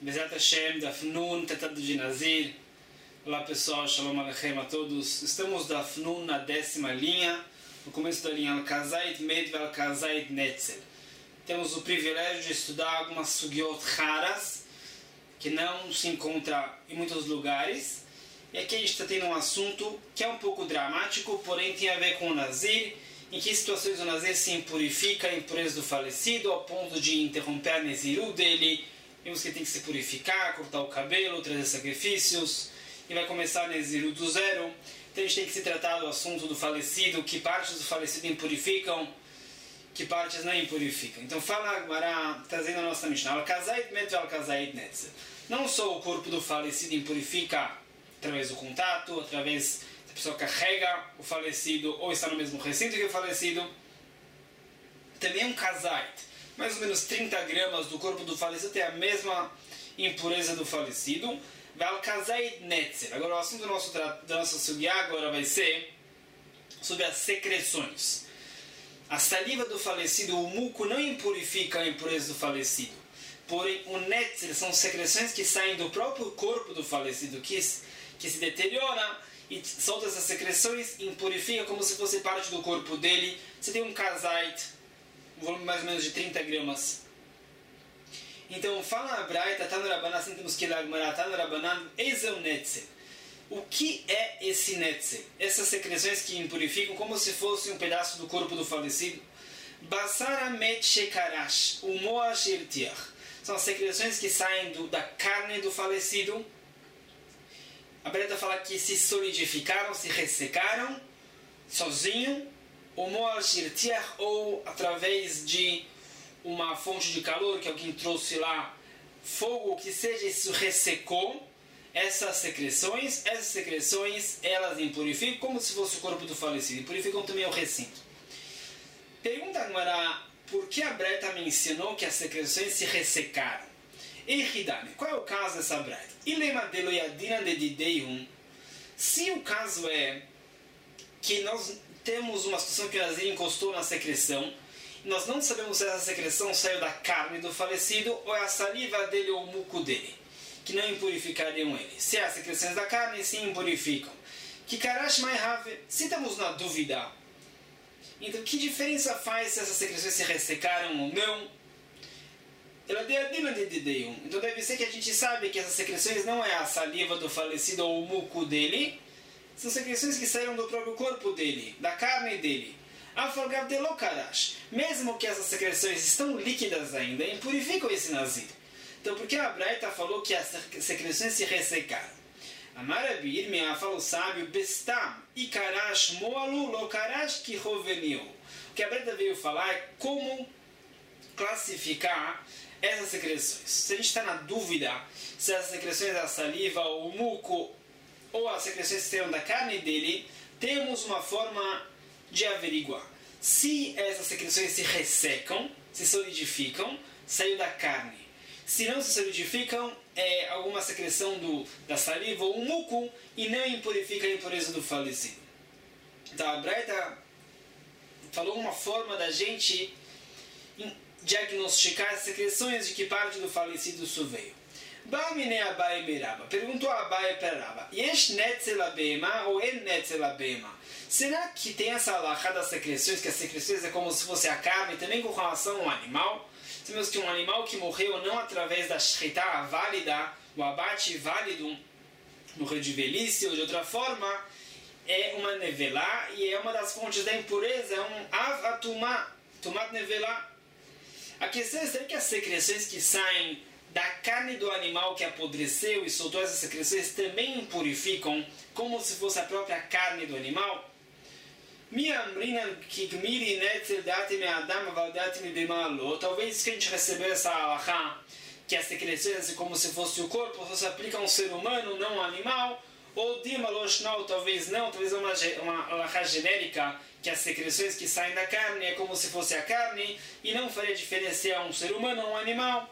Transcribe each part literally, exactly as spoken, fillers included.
Bezat Hashem, Daf Nun, Tratado de Nazir. Olá pessoal, Shalom Aleichem a todos. Estamos Daf Nun na décima linha, no começo da linha Al-Kazait Med e Al-Kazait Netzel. Temos o privilégio de estudar algumas sugiot raras, que não se encontra em muitos lugares. E aqui a gente está tendo um assunto que é um pouco dramático, porém tem a ver com o Nazir. Em que situações o Nazir se impurifica a impureza do falecido ao ponto de interromper a Neziru dele. Vemos que ele tem que se purificar, cortar o cabelo, trazer sacrifícios, e vai começar a Neziru do zero. Então a gente tem que se tratar do assunto do falecido, que partes do falecido impurificam, que partes não impurificam. Então fala a Gemara, trazendo a nossa Mishnah, Al-Kazait Met Al-Kazait Netzel. Não só o corpo do falecido impurifica através do contato, através da pessoa carrega o falecido ou está no mesmo recinto que o falecido, também um Kazait. Mais ou menos trinta gramas do corpo do falecido tem a mesma impureza do falecido. Al-Kazait Netzel. Agora o assunto do nosso, da nossa sugya agora vai ser sobre as secreções. A saliva do falecido, o muco, não impurifica a impureza do falecido. Porém, o Netzel são secreções que saem do próprio corpo do falecido, que, que se deteriora e solta essas secreções e impurifica como se fosse parte do corpo dele. Você tem um Kazait, um volume mais ou menos de trinta gramas. Então, fala a Braita, tá no Rabanan, assim temos que ir lá, tá no Rabanan, eis é o Netzel. O que é esse Netzel? Essas secreções que impurificam como se fosse um pedaço do corpo do falecido. Basara met shekarash, o moash irtiach. São as secreções que saem do, da carne do falecido. A Braita fala que se solidificaram, se ressecaram, sozinho, o moash irtiach, ou através de uma fonte de calor que alguém trouxe lá, fogo, o que seja, isso ressecou essas secreções. Essas secreções, elas impurificam como se fosse o corpo do falecido. Impurificam também o recinto. Pergunta agora, por que a Braita mencionou que as secreções se ressecaram? Ehidane, qual é o caso dessa Braita? Ilema deloyadina de dideium. Se o caso é que nós temos uma situação que o Nazir encostou na secreção, nós não sabemos se essa secreção saiu da carne do falecido ou é a saliva dele ou o muco dele, que não impurificariam ele. Se é as secreções da carne, sim impurificam. Kikarash Maihave, se estamos na dúvida, então que diferença faz se essas secreções se ressecaram ou não? Então deve ser que a gente sabe que essas secreções não é a saliva do falecido ou o muco dele, são secreções que saíram do próprio corpo dele, da carne dele. Mesmo que essas secreções estão líquidas ainda, impurificam esse Nazir. Então por que a Braita falou que as secreções se ressecaram? Amarabi Irmia falou sábio, Bestam, Ikarash, Moalu, Lokarash, Kihoveniu. O que a Braita veio falar é como classificar essas secreções. Se a gente está na dúvida se essas secreções é a saliva, ou o muco, ou as secreções que saíram da carne dele, temos uma forma de averiguar. Se essas secreções se ressecam, se solidificam, saiu da carne. Se não se solidificam, é alguma secreção do, da saliva ou um muco e não impurifica a impureza do falecido. Então a Braita falou uma forma da gente diagnosticar as secreções de que parte do falecido isso veio. Bamine Abai Meraba. Perguntou a Abai para Raba. Yesh netzel abema ou en netzel abema? Será que tem essa alahá das secreções, que as secreções é como se fosse a carne, também com relação ao animal? Sabemos que um animal que morreu não através da shritá válida, o abate válido, morreu de velhice ou de outra forma, é uma nevelá e é uma das fontes da impureza, é um av atumá, tumat nevelá. A questão é, será que as secreções que saem da carne do animal que apodreceu e soltou essas secreções também impurificam como se fosse a própria carne do animal? Talvez que a gente recebeu essa alahá, que as secreções como se fosse o corpo, só se aplica a um ser humano, não a um animal, ou dimaloshnou, talvez não, talvez é uma, uma alahá genérica, que as secreções que saem da carne é como se fosse a carne, e não faria diferença a um ser humano ou um animal.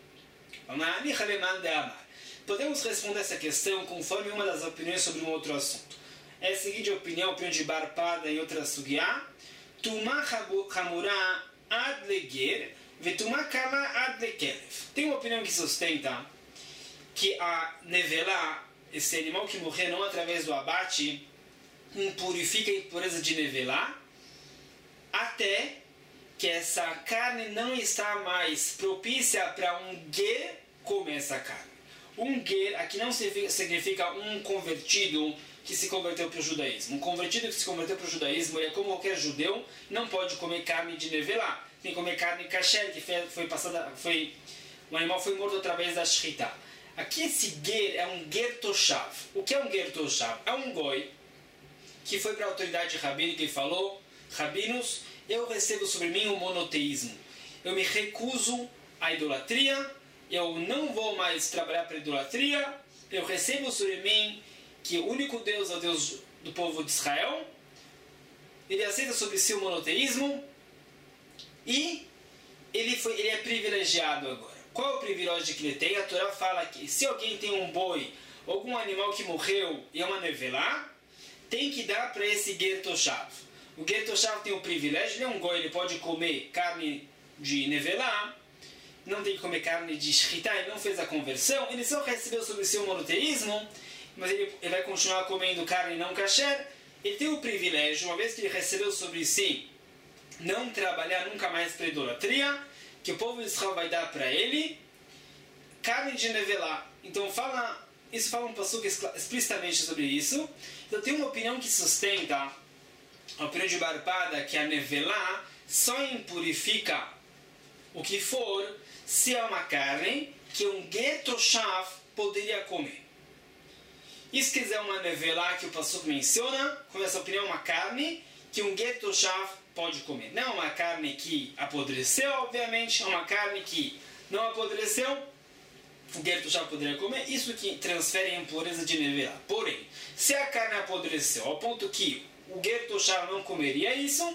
Podemos responder essa questão conforme uma das opiniões sobre um outro assunto. É a seguinte opinião, a opinião de Barpada e outra sugya. Tumah hamura ad leger, vetumah kala ad lekelev. Tem uma opinião que sustenta que a nevelá, esse animal que morreu não através do abate, impurifica a impureza de nevelá, até que essa carne não está mais propícia para um ger comer essa carne. Um ger aqui não significa um convertido que se converteu para o judaísmo. Um convertido que se converteu para o judaísmo, ele é como qualquer judeu, não pode comer carne de nevelá. Tem que comer carne kasher, que foi passada, foi, o animal foi morto através da shrita. Aqui esse ger é um ger toshav. O que é um ger toshav? É um goi que foi para a autoridade rabínica e falou: rabinos, eu recebo sobre mim o monoteísmo. Eu me recuso à idolatria, eu não vou mais trabalhar para a idolatria, eu recebo sobre mim que o único Deus é o Deus do povo de Israel. Ele aceita sobre si o monoteísmo e ele, foi, ele é privilegiado agora. Qual é o privilégio que ele tem? A Torá fala que se alguém tem um boi, algum animal que morreu e é uma nevelá, tem que dar para esse ger toshav. O ger toshav tem o privilégio, ele é um goi, ele pode comer carne de nevelá, não tem que comer carne de shrita, ele não fez a conversão, ele só recebeu sobre si o monoteísmo, mas ele, ele vai continuar comendo carne não kasher. Ele tem o privilégio, uma vez que ele recebeu sobre si, não trabalhar nunca mais para idolatria, que o povo de Israel vai dar para ele carne de nevelá. Então fala, isso fala um passuco explicitamente sobre isso. Então tem uma opinião que sustenta, a opinião de Barpada, que a nevelá só impurifica o que for se é uma carne que um ger toshav poderia comer. E se quiser uma nevelá que o passuco menciona, com essa opinião, uma carne que um ger toshav pode comer. Não uma carne que apodreceu, obviamente, é uma carne que não apodreceu, o ger toshav poderia comer, isso que transfere a impureza de nevelá. Porém, se a carne apodreceu ao ponto que o ger toshav não comeria isso,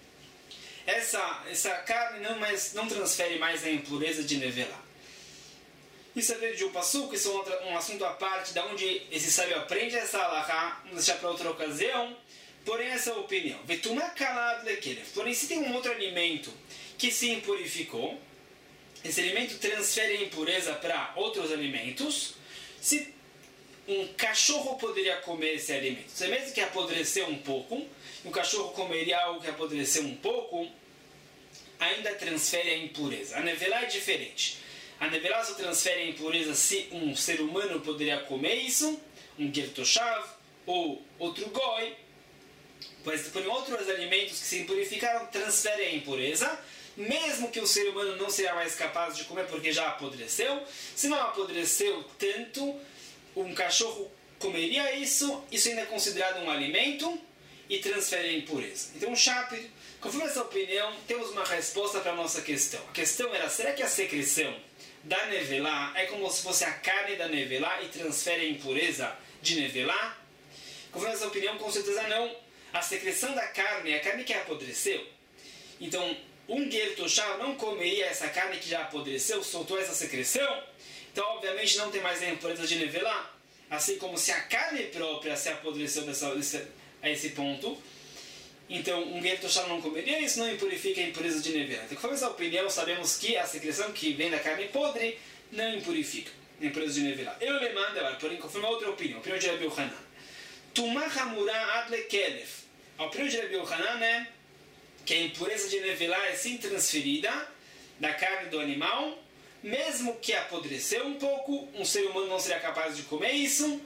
essa, essa carne não, mais, não transfere mais a impureza de nevelá. Isso é veio de um passuco, isso é um, outro, um assunto à parte, da onde esse sábio aprende essa alahá, vamos deixar para outra ocasião. Porém, essa é a opinião. Porém, se tem um outro alimento que se impurificou, esse alimento transfere a impureza para outros alimentos, se um cachorro poderia comer esse alimento, se mesmo que apodreceu um pouco, o cachorro comeria algo que apodreceu um pouco, ainda transfere a impureza. A nevelá é diferente. A nevelá só transfere a impureza se um ser humano poderia comer isso, um ger toshav ou outro goi. Pois por outros alimentos que se impurificaram transferem a impureza, mesmo que o ser humano não seja mais capaz de comer porque já apodreceu. Se não apodreceu tanto, um cachorro comeria isso, isso ainda é considerado um alimento e transfere a impureza. Então, Shapir, conforme essa opinião, temos uma resposta para a nossa questão. A questão era, será que a secreção da nevelá é como se fosse a carne da nevelá e transfere a impureza de nevelá? Conforme essa opinião, com certeza não. A secreção da carne é a carne que apodreceu. Então, um ger toshav não comeria essa carne que já apodreceu, soltou essa secreção. Então, obviamente, não tem mais a impureza de nevelá. Assim como se a carne própria se apodreceu dessa, desse, a esse ponto. Então, um ger toshav não comeria, isso não impurifica a impureza de nevelá. Então, conforme essa opinião, sabemos que a secreção que vem da carne podre não impurifica a impureza de nevelá. Eu lhe mando, porém, conforme a outra opinião, a opinião de Rabi Yochanan. Tumah hamura ad lekelef. A opinião de Rabi Yochanan é que a impureza de nevelá é sim transferida da carne do animal, mesmo que apodreceu um pouco, um ser humano não seria capaz de comer isso,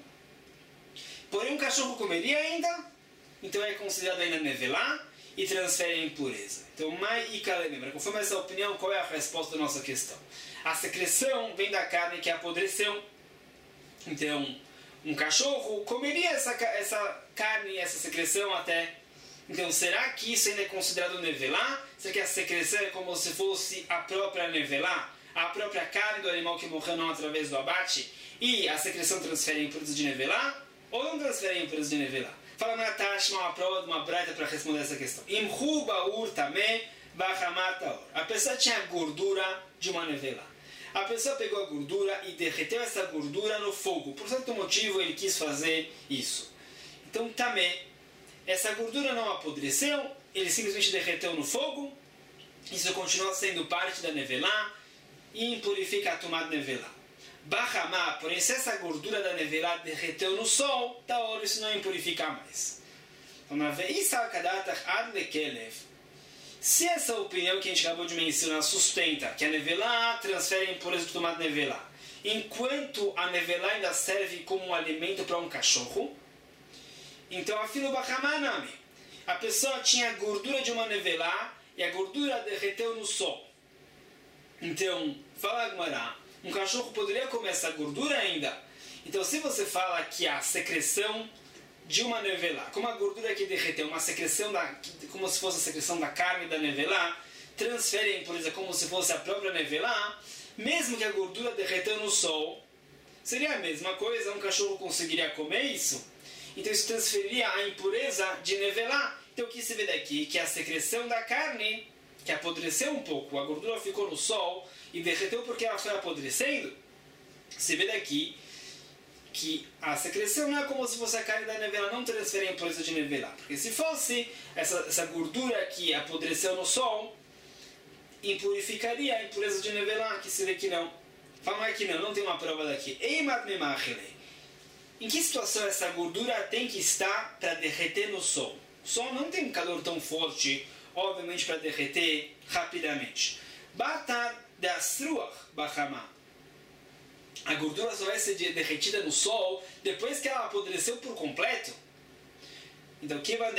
porém um cachorro comeria ainda, então é considerado ainda nevelá e transfere a impureza. Então, mai e kalemembra. Conforme essa opinião, qual é a resposta da nossa questão? A secreção vem da carne que apodreceu. Então, um cachorro comeria essa, essa carne, essa secreção até. Então, será que isso ainda é considerado nevelá? Será que a secreção é como se fosse a própria nevelá? A própria carne do animal que morreu não através do abate? E a secreção transfere a impureza de nevelá? Ou não transfere a impureza de nevelá? Fala na Tashma, uma prova de uma braita para responder essa questão. Imhu ba'ur tameh ba'chamat ta'or. A pessoa tinha gordura de uma nevelá. A pessoa pegou a gordura e derreteu essa gordura no fogo. Por certo motivo ele quis fazer isso. Então, tameh, essa gordura não apodreceu, ele simplesmente derreteu no fogo. Isso continua sendo parte da nevelá e impurifica a tomada nevelá. Bahamá, porém, se essa gordura da nevelá derreteu no sol, da hora isso não impurifica mais. Se essa opinião que a gente acabou de mencionar sustenta que a nevelá transfere a impureza do tomate nevelá, enquanto a nevelá ainda serve como um alimento para um cachorro, então a filo Bahamá nami. A pessoa tinha a gordura de uma nevelá e a gordura derreteu no sol. Então, fala Agmará, um cachorro poderia comer essa gordura ainda? Então, se você fala que a secreção de uma nevelá, como a gordura que derreteu, uma secreção da, como se fosse a secreção da carne da nevelá, transfere a impureza como se fosse a própria nevelá, mesmo que a gordura derreteu no sol, seria a mesma coisa, um cachorro conseguiria comer isso? Então isso transferiria a impureza de nevelá. Então o que se vê daqui? Que a secreção da carne, que apodreceu um pouco, a gordura ficou no sol e derreteu porque ela foi apodrecendo, se vê daqui que a secreção não é como se fosse a carne da nevelá, não transfere a impureza de nevelá. Porque se fosse essa, essa gordura que apodreceu no sol, impurificaria a impureza de nevelá, que se vê que não. Fala que não, não tem uma prova daqui. Em que situação essa gordura tem que estar para derreter no sol? O sol não tem um calor tão forte, obviamente, para derreter rapidamente. Batar dasruach bachamá. A gordura só vai ser derretida no sol depois que ela apodreceu por completo. Então,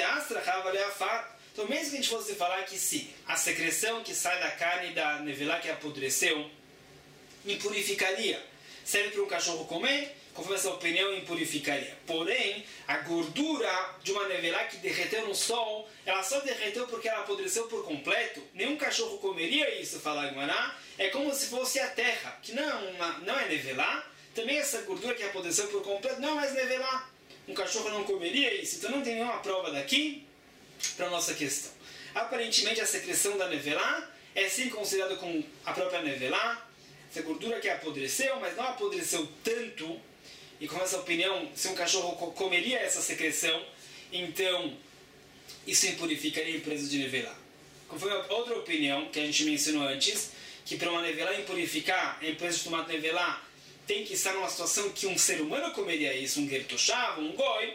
então mesmo que a gente fosse falar que sim, a secreção que sai da carne da nevelá que apodreceu impurificaria. Serve para um cachorro comer? Conforme essa opinião, impurificaria. Porém, a gordura de uma nevelá que derreteu no sol, ela só derreteu porque ela apodreceu por completo. Nenhum cachorro comeria isso, fala Agmará. É como se fosse a terra, que não é, uma, não é nevelá. Também essa gordura que apodreceu por completo não é mais nevelá. Um cachorro não comeria isso. Então não tem nenhuma prova daqui para a nossa questão. Aparentemente, a secreção da nevelá é sim considerada como a própria nevelá. Essa gordura que apodreceu, mas não apodreceu tanto. E com essa opinião, se um cachorro comeria essa secreção, então isso impurificaria a impureza de nevelá. Conforme a outra opinião que a gente mencionou antes, que para uma nevelá impurificar a impureza de tomate nevelá, tem que estar numa situação que um ser humano comeria isso, um gertoshav, um goi.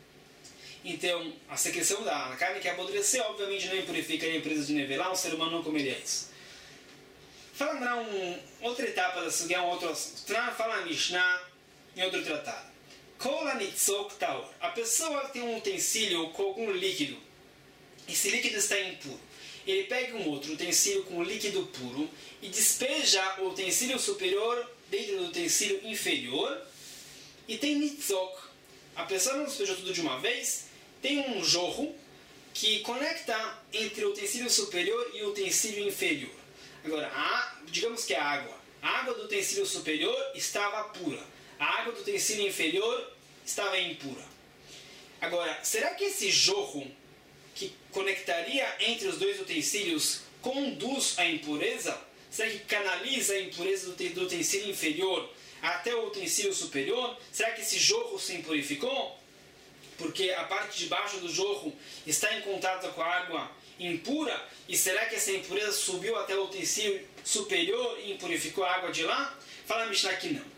Então, a secreção da carne que apodreceu, obviamente não impurificaria a impureza de nevelá, um ser humano não comeria isso. Fala na um, outra etapa da Sugya, um outro assunto. Fala a Mishnah em outro tratado. Kola nitzok taor. A pessoa tem um utensílio com algum líquido. Esse líquido está impuro. Ele pega um outro utensílio com líquido puro e despeja o utensílio superior dentro do utensílio inferior. E tem nitzok. A pessoa não despejou tudo de uma vez. Tem um jorro que conecta entre o utensílio superior e o utensílio inferior. Agora, a, digamos que a água. A água do utensílio superior estava pura. A água do utensílio inferior estava impura. Agora, será que esse jorro que conectaria entre os dois utensílios conduz a impureza? Será que canaliza a impureza do utensílio inferior até o utensílio superior? Será que esse jorro se impurificou? Porque a parte de baixo do jorro está em contato com a água impura, e será que essa impureza subiu até o utensílio superior e impurificou a água de lá? Fala a Mishnah que não.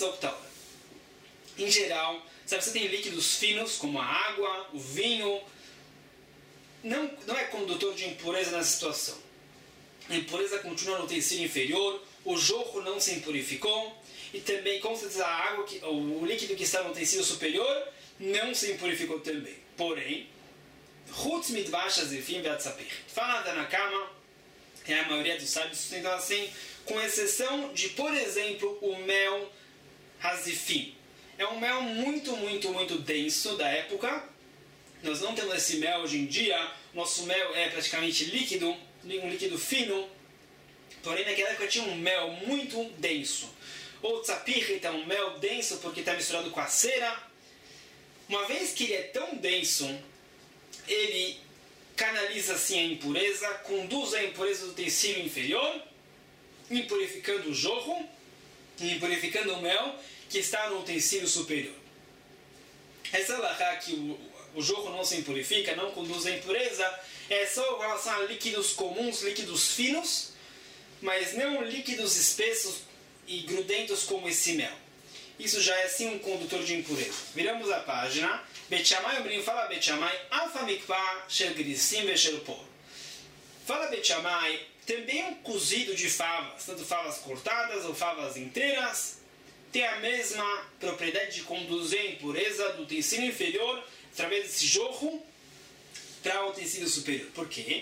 Em geral, sabe, você tem líquidos finos, como a água, o vinho, não, não é condutor de impureza nessa situação. A impureza continua no utensílio inferior, o jorro não se impurificou, e também, com certeza, a água, que, o líquido que está no utensílio superior não se impurificou também. Porém, Chutz mitvash hazifim ve'atzapir. Fala Tanakama, que a maioria dos sábios sustentam assim, com exceção de, por exemplo, o mel hazifim. É um mel muito, muito, muito denso da época. Nós não temos esse mel hoje em dia. Nosso mel é praticamente líquido, um líquido fino. Porém, naquela época tinha um mel muito denso. Ou tzapir, então, um mel denso porque está misturado com a cera. Uma vez que ele é tão denso, ele canaliza assim a impureza, conduz a impureza do utensílio inferior, impurificando o jorro e impurificando o mel que está no utensílio superior. Essa alahá que o, o jorro não se impurifica, não conduz a impureza, é só em relação a líquidos comuns, líquidos finos, mas não líquidos espessos e grudentos como esse mel. Isso já é assim um condutor de impureza. Viramos a página. Bet Shammai, o Brim fala Bet Shammai, Afa mikvah shel grissim veshel por. Fala Bet Shammai, também um cozido de favas, tanto favas cortadas ou favas inteiras, tem a mesma propriedade de conduzir a impureza do utensílio inferior através desse jorro para o utensílio superior. Por quê?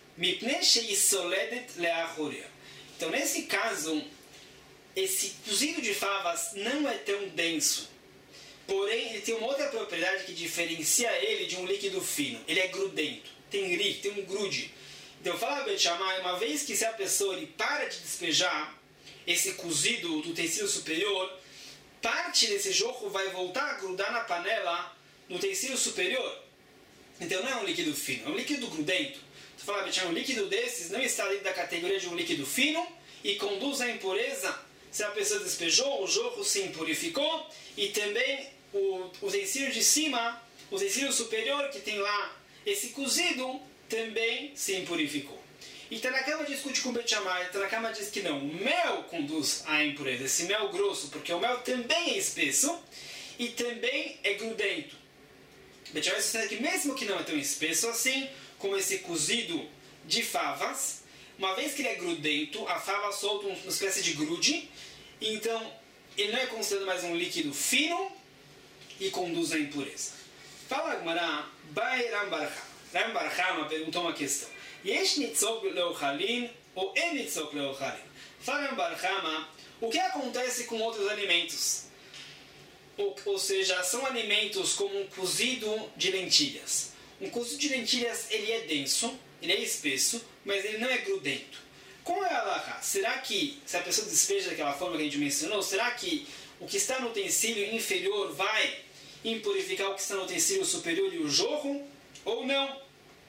Então, nesse caso, esse cozido de favas não é tão denso. Porém, ele tem uma outra propriedade que diferencia ele de um líquido fino. Ele é grudento. Tem ri, tem um grude. Então, fala Bet Shammai, uma vez que se a pessoa ele para de despejar esse cozido do utensílio superior, parte desse jorro vai voltar a grudar na panela no utensílio superior. Então, não é um líquido fino, é um líquido grudento. Você fala, Bet Shammai, um líquido desses não está dentro da categoria de um líquido fino e conduz à impureza. Se a pessoa despejou, o jorro se impurificou e também o utensílio de cima, o utensílio superior que tem lá esse cozido, também se impurificou. E Tanakama discute com Bet Shammai. Tanakama diz que não, o mel conduz à impureza, esse mel grosso, porque o mel também é espesso e também é grudento. Bet Shammai sustenta que mesmo que não é tão espesso assim, como esse cozido de favas, uma vez que ele é grudento, a fava solta uma espécie de grude, então ele não é considerado mais um líquido fino e conduz à impureza. Fala Agmará, Bai Ram Barchama. Ram Barchama perguntou uma questão. Yesh nitzok leochalin ou en nitzok leochalin? Fala Ram Barchama, o que acontece com outros alimentos? Ou, ou seja, são alimentos como um cozido de lentilhas. Um cozido de lentilhas, ele é denso, ele é espesso, mas ele não é grudento. Como é a halakha? Será que, se a pessoa despeja daquela forma que a gente mencionou, será que o que está no utensílio inferior vai impurificar o que está no utensílio superior e o jorro? Ou não?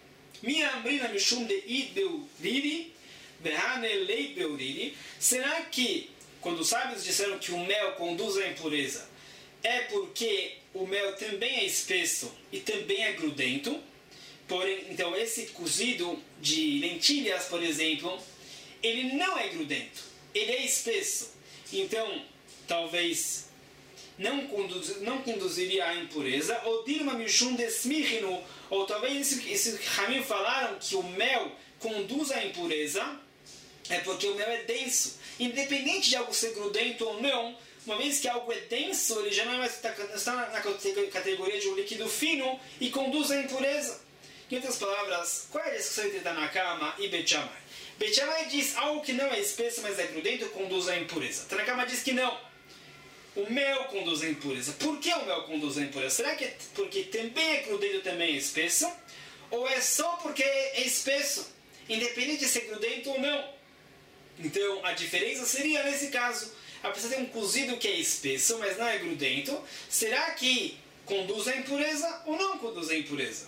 Será que, quando os sábios disseram que o mel conduz à impureza, é porque o mel também é espesso e também é grudento? Porém, então, esse cozido de lentilhas, por exemplo, ele não é grudento, ele é espesso. Então, talvez não, conduz, não conduziria à impureza. Ou Dilma Mishum Desmichinu, ou talvez esses Ramim falaram que o mel conduz à impureza, é porque o mel é denso. Independente de algo ser grudento ou não, uma vez que algo é denso, ele já não está na categoria de um líquido fino e conduz à impureza. Em outras palavras, qual é a discussão entre Tanakama e Bet Shammai? Bet Shammai diz algo que não é espesso, mas é grudento, conduz à impureza. Tanakama diz que não. O mel conduz à impureza. Por que o mel conduz à impureza? Será que é porque também é grudento e também é espesso? Ou é só porque é espesso, independente de ser grudento ou não? Então, a diferença seria, nesse caso, a pessoa tem um cozido que é espesso, mas não é grudento. Será que conduz à impureza ou não conduz à impureza?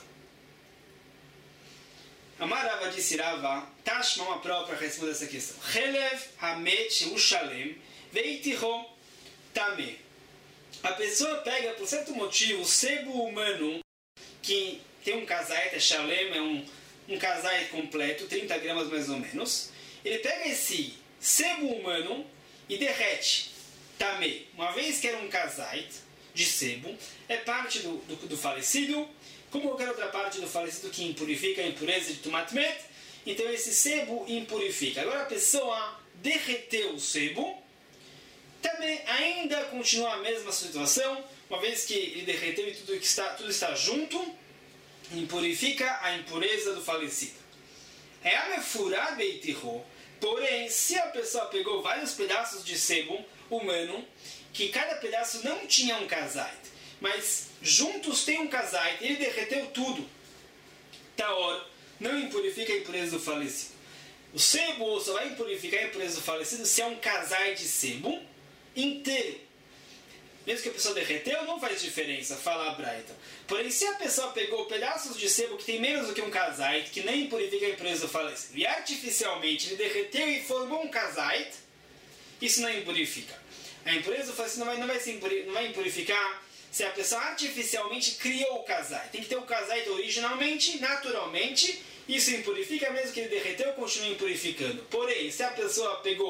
Amarava disse Rava, Tashma uma própria resposta a essa questão. Chelev hamet ushalem veitiho tame. A pessoa pega, por certo motivo, o sebo humano, que tem um kazait, é shalem, é um, um kazait completo, trinta gramas mais ou menos. Ele pega esse sebo humano e derrete. Tame. Uma vez que era um kazait de sebo, é parte do, do, do falecido, como qualquer outra parte do falecido que impurifica a impureza de tumatmet, então esse sebo impurifica. Agora a pessoa derreteu o sebo, também ainda continua a mesma situação, uma vez que ele derreteu e tudo, que está, tudo está junto, impurifica a impureza do falecido. É amefurado e tirou. Porém, se a pessoa pegou vários pedaços de sebo humano, que cada pedaço não tinha um kazait, mas juntos tem um kazait, ele derreteu tudo, taor, não impurifica a impureza do falecido. O sebo só vai impurificar a impureza do falecido se é um kazait de sebo inteiro. Mesmo que a pessoa derreteu, não faz diferença, fala a Braita. Porém, se a pessoa pegou pedaços de sebo que tem menos do que um kazait, que nem impurifica a impureza do falecido, e artificialmente ele derreteu e formou um kazait, isso não impurifica. A impureza do falecido não vai, não vai, se impuri, não vai impurificar se a pessoa artificialmente criou o kazait. Tem que ter o kazait originalmente, naturalmente, isso impurifica, mesmo que ele derreteu, continua impurificando. Porém, se a pessoa pegou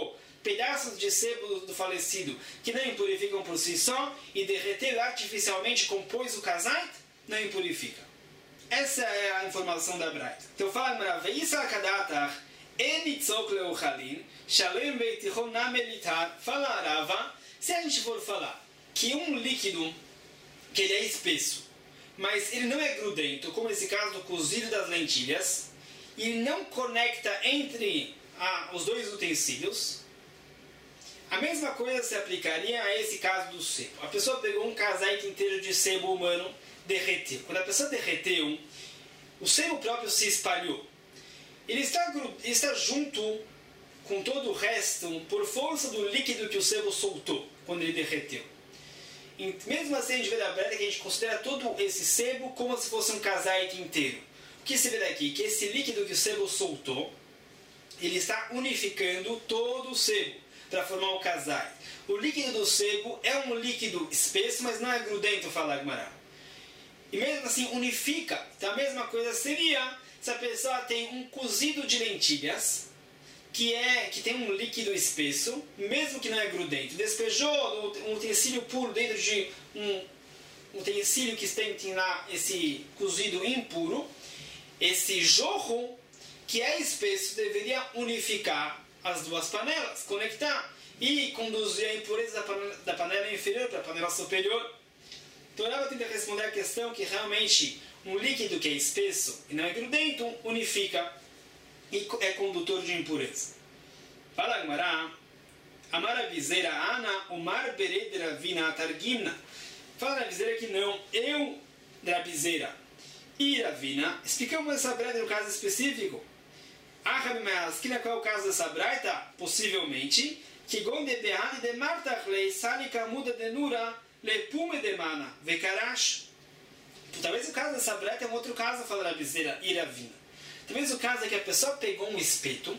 pedaços de sebo do falecido que não impurificam por si só e derreter artificialmente compôs o kazait, não impurifica. Essa é a informação da Braita. Então fala Gemara, Veisa Kadatar, Enitzok Leuchalin, Shalem Veitichon Namelitar, fala Arava, se a gente for falar que um líquido, que ele é espesso, mas ele não é grudento, como esse caso do cozido das lentilhas, e ele não conecta entre ah, os dois utensílios, a mesma coisa se aplicaria a esse caso do sebo. A pessoa pegou um casaite inteiro de sebo humano, derreteu. Quando a pessoa derreteu, o sebo próprio se espalhou. Ele está, ele está junto com todo o resto por força do líquido que o sebo soltou quando ele derreteu. E mesmo assim, a gente vê da Braita que a gente considera todo esse sebo como se fosse um casaite inteiro. O que se vê daqui? Que esse líquido que o sebo soltou, ele está unificando todo o sebo para formar o casaite. O líquido do sebo é um líquido espesso, mas não é grudento, fala Gemara. E mesmo assim unifica. Então a mesma coisa seria se a pessoa tem um cozido de lentilhas, que, é, que tem um líquido espesso, mesmo que não é grudento. Despejou um utensílio puro dentro de um utensílio que tem, tem lá esse cozido impuro. Esse jorro, que é espesso, deveria unificar as duas panelas, conectar e conduzir a impureza da panela, da panela inferior para a panela superior. Então ela tenta responder a questão que realmente um líquido que é espesso e não é grudento unifica e é condutor de impureza. Fala Gemara, Amar Avizeira Ana, Umar Bered de Ravina Targimna. Fala na Avizeira que não, eu, da Avizeira e Ravina, explicamos essa braita no caso específico. Ahabimayaskina, qual é o caso dessa braita? Possivelmente, que Gonde Behani de Martachlei Salika Muda de Nura Lepume de Mana Vekarash. Talvez o caso dessa braita é um outro caso, fala na Avizeira e Ravina. Talvez o caso é que a pessoa pegou um espeto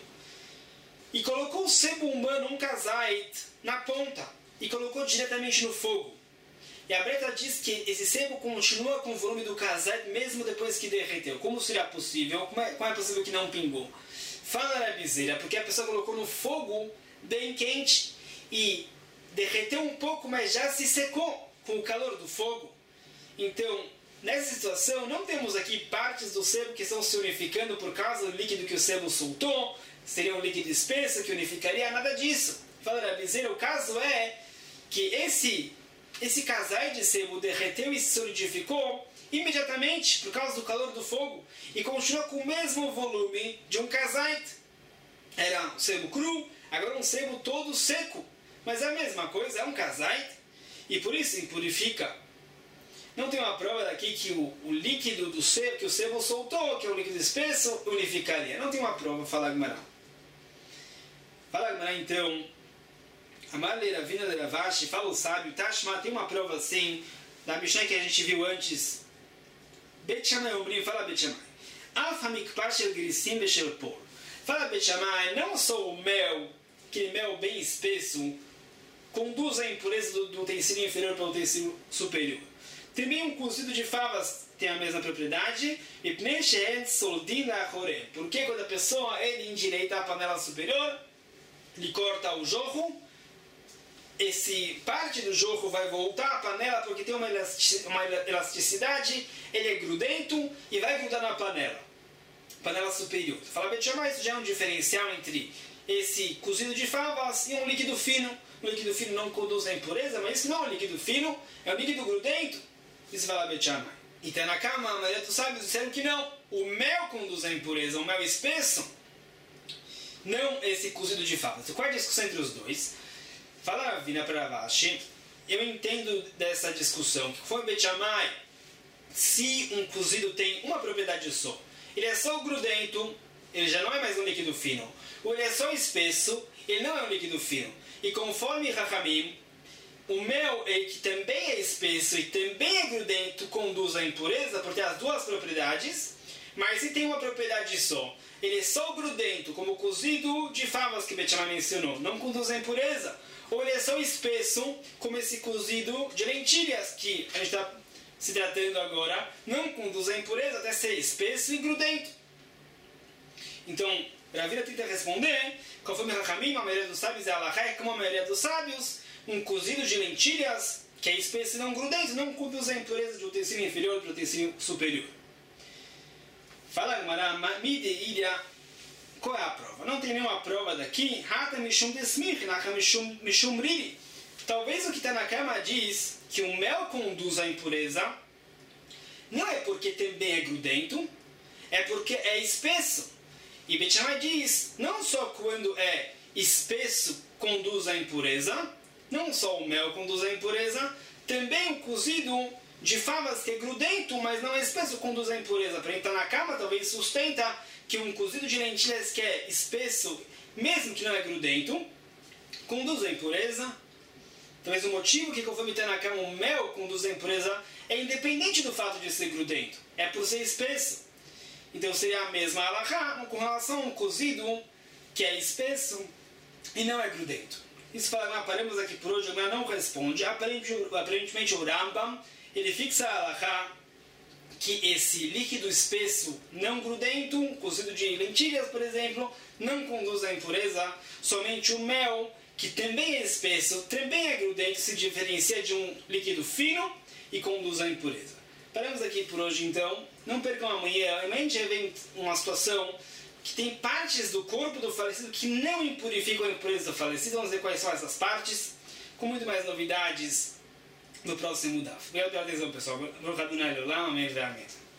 e colocou o sebo humano, um kazait, na ponta e colocou diretamente no fogo. E a Braita diz que esse sebo continua com o volume do kazait mesmo depois que derreteu. Como seria possível? Como é, como é possível que não pingou? Fala na Avizeira, porque a pessoa colocou no fogo bem quente e derreteu um pouco, mas já se secou com o calor do fogo. Então, nessa situação, não temos aqui partes do sebo que estão se unificando por causa do líquido que o sebo soltou, seria um líquido espesso que unificaria, nada disso. Fala na Avizeira, o caso é que esse, esse kazait de sebo derreteu e se solidificou imediatamente por causa do calor do fogo e continua com o mesmo volume de um kazait. Era um sebo cru, agora um sebo todo seco. Mas é a mesma coisa, é um kazait e por isso impurifica. Não tem uma prova daqui que o, o líquido do sebo, que o sebo soltou, que é o líquido espesso, unificaria. Não tem uma prova, fala Gemara. Fala Gemara, então, Amar Ravina de Ravashi, fala o sábio, Tashma, tem uma prova assim, da Mishnah que a gente viu antes. Bet Shammai Omrim, fala Bet Shammai. Alfa mikpar shel grisim beshel por. Fala Bet Shammai, não só o mel, aquele mel bem espesso, conduz a impureza do, do utensílio inferior para o utensílio superior. Também um cozido de favas tem a mesma propriedade. Porque quando a pessoa ele endireita a panela superior, ele corta o jorro, esse parte do jorro vai voltar à panela porque tem uma elasticidade, ele é grudento e vai grudar na panela, panela superior. Fala Bet Shammai, isso já é um diferencial entre esse cozido de favas e um líquido fino. O líquido fino não conduz a impureza, mas isso não é um líquido fino, é um líquido grudento. Isso fala Bet Shammai. E Tanakama, a maioria dos sábios disseram que não. O mel conduz a impureza, o mel espesso, não esse cozido de favas. Qual é a discussão entre os dois? Fala Ravina para Ravashi, eu entendo dessa discussão, que foi Bet Shammai, se um cozido tem uma propriedade só, ele é só grudento, ele já não é mais um líquido fino, ou ele é só espesso, ele não é um líquido fino. E conforme Rachamim, o mel, ele, que também é espesso e também é grudento, conduz a impureza, porque tem as duas propriedades, mas se tem uma propriedade só, ele é só grudento, como o cozido de favas que Bet Shammai mencionou, não conduz a impureza. Ou ele é só espesso, como esse cozido de lentilhas, que a gente está se tratando agora, não conduz a impureza até ser espesso e grudento. Então, Ravina tenta responder, conforme Rahamim, a maioria dos sábios é alahá, como a maioria dos sábios, um cozido de lentilhas, que é espesso e não grudento, não conduz a impureza de utensílio inferior para o utensílio superior. Fala Gemara, Mideilha, qual é a prova? Não tem nenhuma prova daqui. Hata mishum desmich, naka mishum mishum riri. Talvez o que está na cama diz que o mel conduz a impureza, não é porque também é grudento, é porque é espesso. E Beit Shammai diz, não só quando é espesso conduz a impureza, não só o mel conduz a impureza, também o cozido de favas que é grudento, mas não é espesso, conduz a impureza. Para entrar na cama, talvez sustenta que um cozido de lentilhas que é espesso, mesmo que não é grudento, conduz a impureza. Talvez o motivo que, conforme está na cama, o mel conduz a impureza é independente do fato de ser grudento, é por ser espesso. Então seria a mesma alahá com relação a um cozido que é espesso e não é grudento. Isso fala, paramos aqui por hoje, mas não responde. Aparentemente o Rambam, ele fixa a alahá que esse líquido espesso não grudento, cozido de lentilhas, por exemplo, não conduz à impureza. Somente o mel, que também é espesso, também é grudento, se diferencia de um líquido fino e conduz à impureza. Paramos aqui por hoje, então. Não percam amanhã. Amanhã a gente vem uma situação que tem partes do corpo do falecido que não impurificam a impureza do falecido. Vamos ver quais são essas partes, com muito mais novidades no próximo D A F. Obrigado pela atenção, pessoal.